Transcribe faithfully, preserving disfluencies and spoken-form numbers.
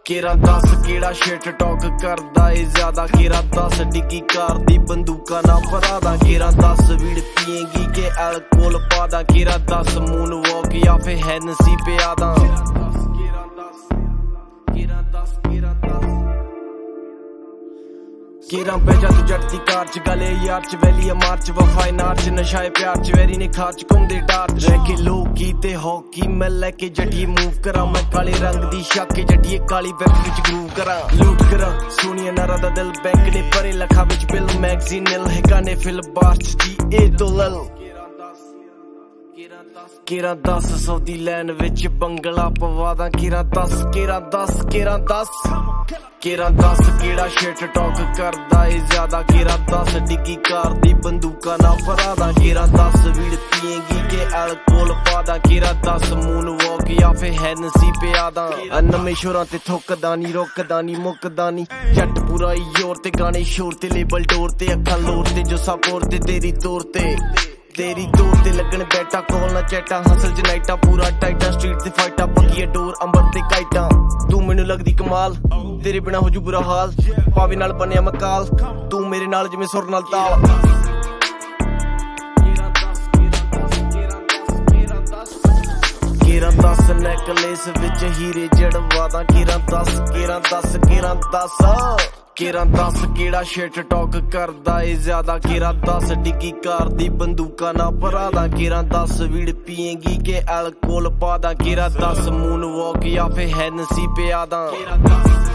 केरा दस केड़ा शिट टॉक करदा ए ज्यादा। केरा दस डिग्गी कार दी बंदूका ना फरादा। केरा दस वीड पिएगी के अल्कोहल पादा। केरा दस मून वॉक या फिर हैनसी पे आदा। केरा बेजा तू जट दी कार च गले यार च वैली मार्च वफाए नार च नशाए प्यार च वैरी ने खार च घुमदे डार च रह के लोकी ते हॉकी मैं लैके जटिए मूव करा। मैं काले रंग दी शाके जटिए काली वेब विच ग्रूव करा। लूट करा सोनिया नारा दा दिल बैंक ने परे लखा विच बिल मैगजीन निल है गाने फिल बार्च जी ए तो लल। केरा दस सऊदी लैंड विच बंगला पवादा। केरा दस केरा दस केरा दस केरा दस केड़ा शिट टॉक करदा ए ज्यादा। केरा दस डिग्गी कार दी बंदूका ना फरादा। केरा दस वीड पिएगी के अल्कोहल पादा। केरा दस मून वॉक या फिर हैनसी पे आदा। नमें शोरां ते थुकदा नी रोकदा नी मुकदा नी जट पूरा योर ते गाने शोर ते लेबल डोर ते अखां लोर ते जो सपोर ते तेरी तौर ते तेरी दौर ते लगन बैठा कॉल ना चैटा। हसल च नाइटा पूरा टाइटा स्ट्रीट ते फाइटा पक्की डोर अंबर ते काइटा। तू मैनू लगदी कमाल तेरे बिना हो जू बुरा हाल। पावे नाल बनिया मकाल तू मेरे नाल जिवें सुर नाल ताल। केरा दस नेकलेस विच हीरे जड़वादा। केरा दस केरा दस केरा दस केरा दस केड़ा शिट टॉक करदा ए ज्यादा। केरा दस डिग्गी कार दी बंदूका ना फरादा। केरा दस वीड पिएगी के अल्कोहल पादा। केरा दस मून वॉक या फिर हैनसी पे आदा।